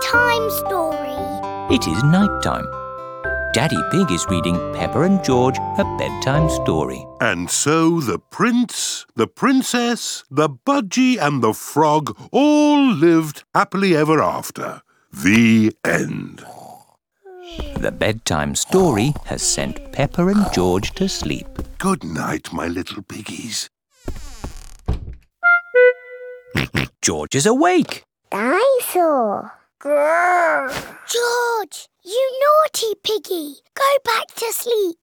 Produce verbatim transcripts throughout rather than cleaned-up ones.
bedtime story. It is night time. Daddy Pig is reading Peppa and George a bedtime story. And so the prince, the princess, the budgie and the frog all lived happily ever after. The end. The bedtime story has sent Peppa and George to sleep. Good night, my little piggies. George is awake. Dinosaur. Grrr. George, you naughty piggy. Go back to sleep.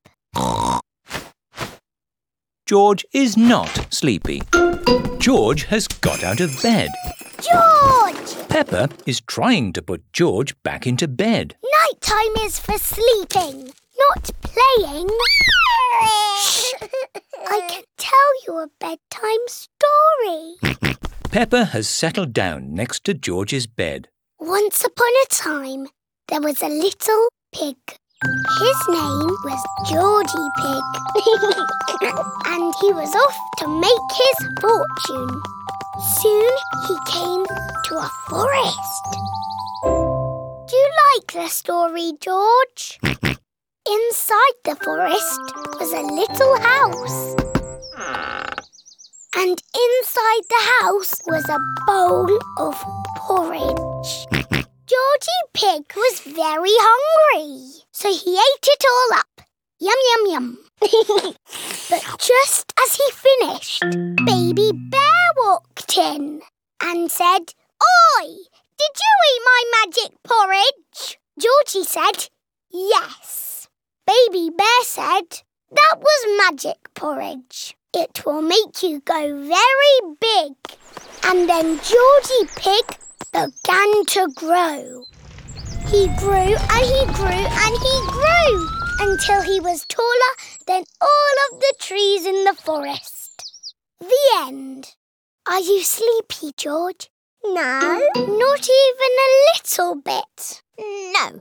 George is not sleepy. George has got out of bed. George! Peppa is trying to put George back into bed. Nighttime is for sleeping, not playing. Shh! I can tell you a bedtime story. Peppa has settled down next to George's bed. Once upon a time, there was a little pig. His name was Georgie Pig. And he was off to make his fortune. Soon he came to a forest. Do you like the story, George? Inside the forest was a little house. And inside the house was a bowl of porridge. Georgie Pig was very hungry, so he ate it all up. Yum, yum, yum. But just as he finished, Baby Bear walked in and said, "Oi, did you eat my magic porridge?" Georgie said, "Yes." Baby Bear said, "That was magic porridge. It will make you go very big." And then Georgie Pig began to grow. He grew and he grew and he grew until he was taller than all of the trees in the forest. The end. Are you sleepy, George? No. Not even a little bit? No.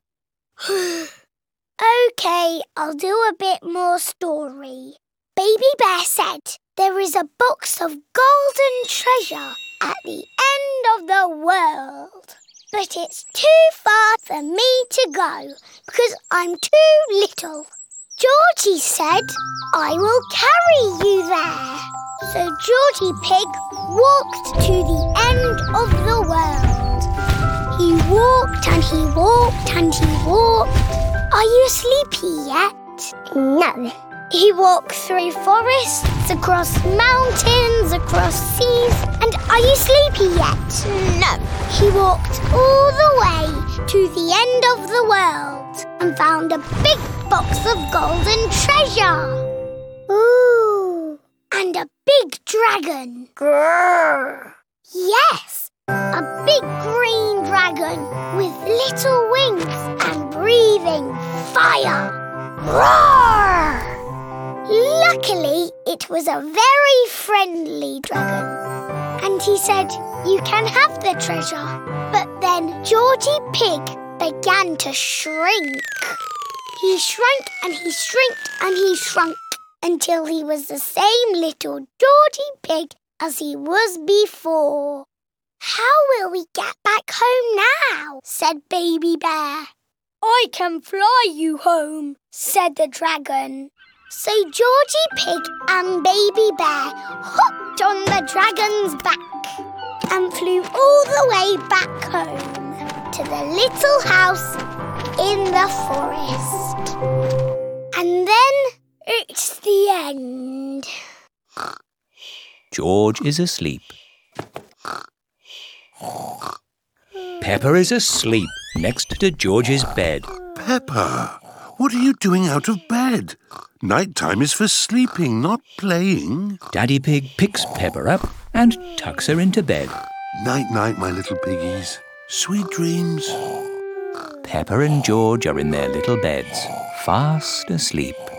OK, I'll do a bit more story. Baby Bear said there is a box of golden treasure at the end of the world. But it's too far for me to go because I'm too little. Georgie said, "I will carry you there." So Georgie Pig walked to the end of the world. He walked and he walked and he walked. Are you sleepy yet? No. He walked through forests, across mountains, across seas. And are you sleepy yet? No. He walked all the way to the end of the world and found a big box of golden treasure. Ooh. And a big dragon. Grrr. Yes, a big green dragon with little wings and breathing fire. Roar! Luckily, it was a very friendly dragon. And he said, "You can have the treasure." But then Georgie Pig began to shrink. He shrank and he shrinked and he shrunk until he was the same little Georgie Pig as he was before. "How will we get back home now?" said Baby Bear. "I can fly you home," said the dragon. So Georgie Pig and Baby Bear hopped on the dragon's back and flew all the way back home to the little house in the forest. And then it's the end. George is asleep. Peppa is asleep next to George's bed. Peppa, what are you doing out of bed? Nighttime is for sleeping, not playing. Daddy Pig picks Peppa up and tucks her into bed. Night-night, my little piggies. Sweet dreams. Peppa and George are in their little beds, fast asleep.